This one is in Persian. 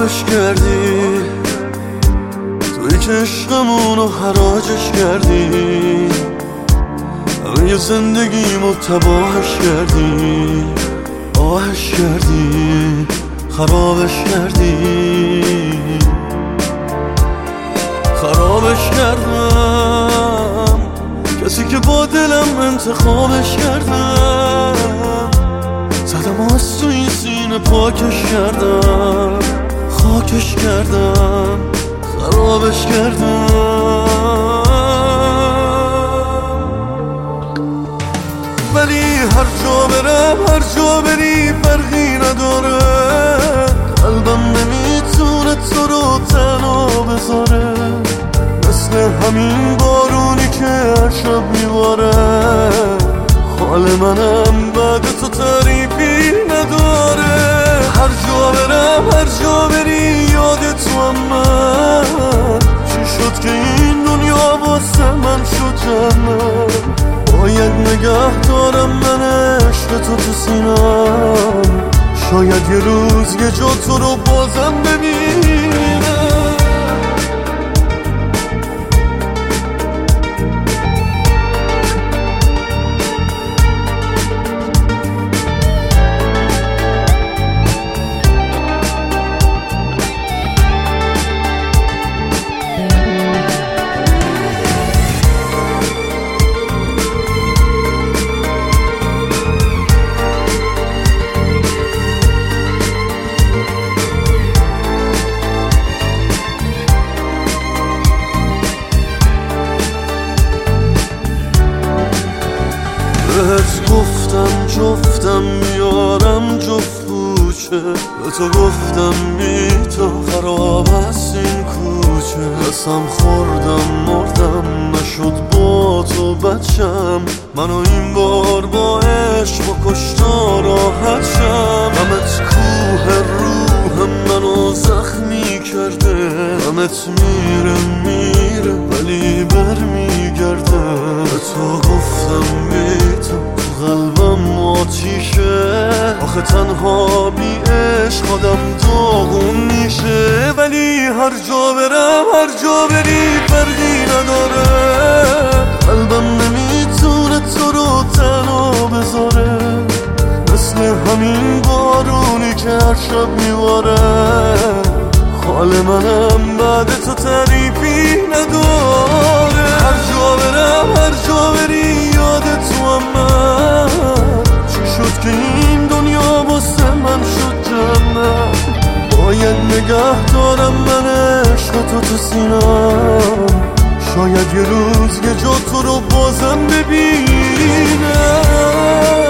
خرابش کردی، توی که عشقمونو حراجش کردی، همه زندگیمو تباهش کردی، آهش کردی، خرابش کردی. خرابش کردم، کسی که با دلم انتخابش کردم، زدم از تو این سینه پاکش کردم، خاکش کردم، خرابش کردم. ولی هر جا برم، هر جا بری فرقی نداره، قلبم نمیتونه تو رو تنها بذاره، مثل همین بارونی که هر شب میباره. حال منم بعد تو تعریفی نداره. هر جا برم، هر جا بری یاد تو هم من، چی شد که این دنیا واسه من شد جنت. باید نگه دارم من عشق تو سینم، شاید یه روز یه جا تو رو بازم ببینم. بهت گفتم جفتم میارم جفت کوچه، به تو گفتم بی تو خراب است این کوچه. قسم خوردم مردم نشد با تو بچم، منو این بار با عشق و کشتا راحت شم. غمت کوه روحم منو زخمی کرده، غمت میره ولی برمیگرده. به تو گفتم بی تو قلبم آتیشه، آخه تنها بی عشق آدم داغون میشه. ولی هر جا برم، هر جا بری فرقی نداره، قلبم نمیتونه تو رو تنها بذاره، مثل همین بارونی که هر شب میباره. حال منم بعد تو تعریفی نداره. هر جا برم، هر جا بری یاد تو هم من، چی شد که این دنیا واسه من شد جنت. باید نگه دارم من عشق تو سینم، شاید یه روز یه جا تو رو بازم ببینم.